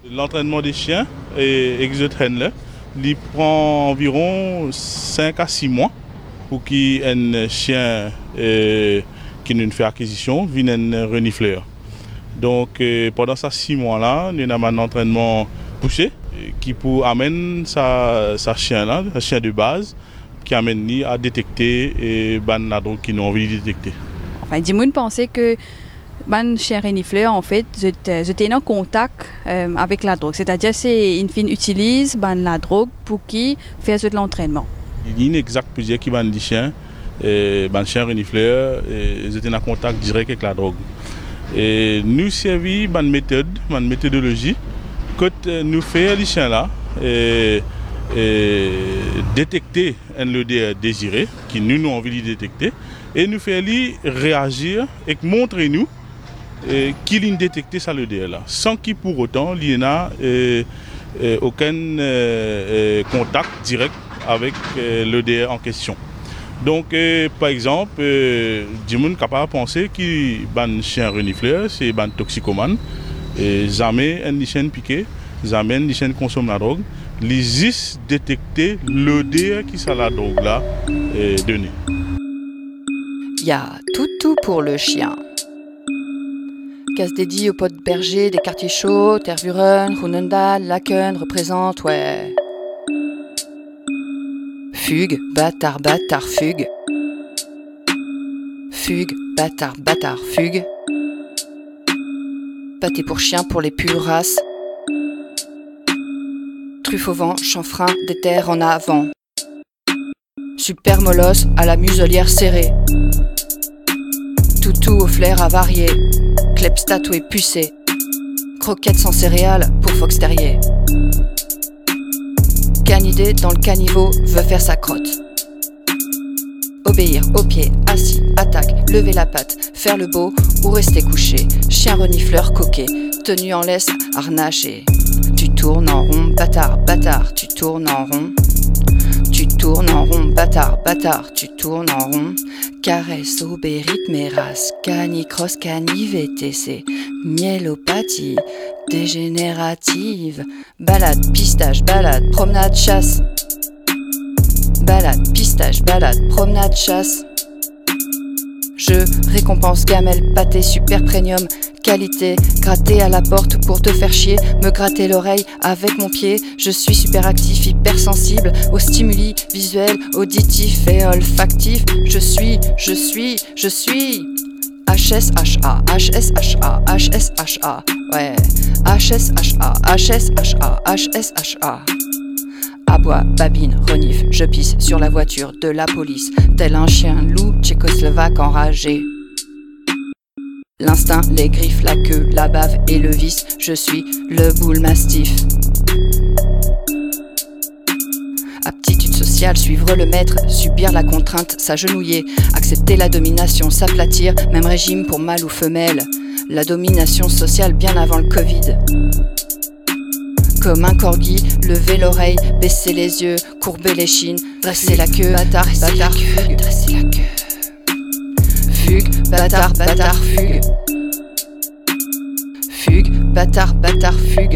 L'entraînement des chiens et exotrain, il prend environ 5 à 6 mois pour qu'un chien qui nous fait acquisition vienne renifler. Donc pendant ces 6 mois-là, nous avons un entraînement poussé qui pour amène sa chien là, un chien de base, qui amène à détecter la drogue qu'ils ont envie de détecter. Enfin, dis-moi penser que les chiens renifleurs, en fait, j'étais en contact avec la drogue. C'est-à-dire qu'ils utilisent la drogue pour qu'ils fassent de l'entraînement. Il y a une exacte plusieurs qui vendent des chiens, les chiens renifleurs, ils étaient en contact direct avec la drogue. Et nous servons une méthodologie que nous faisons les chiens là, détecter un LDR désiré, qui nous avons envie de détecter, et nous faisons réagir et montrer nous qu'il a détecté ça LDR là, sans qu'il pour autant il n'y ait aucun contact direct avec l'EDR en question. Donc, par exemple, du monde capable de penser que chien renifleur, c'est un toxicomane, et jamais un chien piqué, jamais un chien consomme la drogue, les juste détecter l'EDR qui ça la drogue là donné. Il y a tout pour le chien. Casse dédié aux potes bergers des quartiers chauds, Tervuren, Hunendal, Laken représente, ouais. Fugue, bâtard, fugue. Fugue, bâtard, fugue. Pâté pour chien pour les pures races. Truffe au vent, chanfrein, des terres en avant. Super molosse à la muselière serrée. Toutou au flair avarié. Kleps tatoué pucé. Croquettes sans céréales pour Fox Terrier. Canidé dans le caniveau veut faire sa crotte. Obéir au pied, assis, attaque, lever la patte, faire le beau ou rester couché. Chien renifleur coquet, tenu en laisse, harnaché. Tu tournes en rond, bâtard, tu tournes en rond. Tu tournes en rond, bâtard, tu tournes en rond. Caresse, obé, rythme et race, canicross, VTC, myélopathie, dégénérative, balade, pistage, balade, promenade, chasse. Balade, pistage, balade, promenade, chasse. Je récompense gamelle, pâté, super premium, qualité, gratter à la porte pour te faire chier, me gratter l'oreille avec mon pied. Je suis super actif, hypersensible aux stimuli visuels, auditifs et olfactifs. Je suis HSHA, ouais, HSHA. Aboie, babine, renifle, je pisse sur la voiture de la police, tel un chien loup tchécoslovaque enragé. L'instinct, les griffes, la queue, la bave et le vice, je suis le boule mastif. Aptitude sociale, suivre le maître, subir la contrainte, s'agenouiller, accepter la domination, s'aplatir, même régime pour mâle ou femelle. La domination sociale bien avant le Covid. Comme un corgi, lever l'oreille, baisser les yeux, courber les chines, dresser la queue, bâtard, fugue, dresser la queue. Fugue, bâtard, fugue. Fugue, bâtard, fugue.